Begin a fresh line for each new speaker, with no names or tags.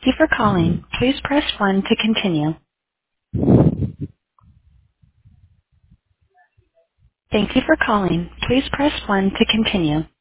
you for calling. Please press 1 to continue. Thank you for calling. Please press 1 to continue.